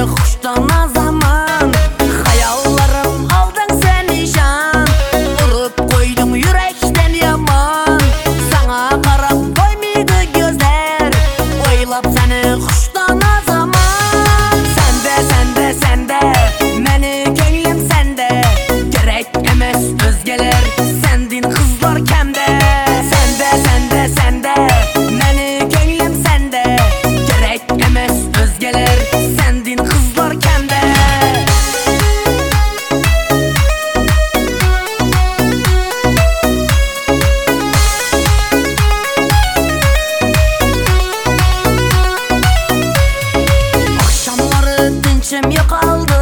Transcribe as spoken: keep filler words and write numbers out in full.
kuştan zaman. Hayallarım aldın sen nişan, vurup koydun yürekten yaman. Sana karap koymaydı gözler, oylap seni kuştan zaman. Sende sende sende meni könglim sende, gerek emes özgeler sendin kızlar kemde. Sende sende sende meni könglim sende, gerek emes özgeler sendin kızlar kemde. Akşamları dinçim yok aldı,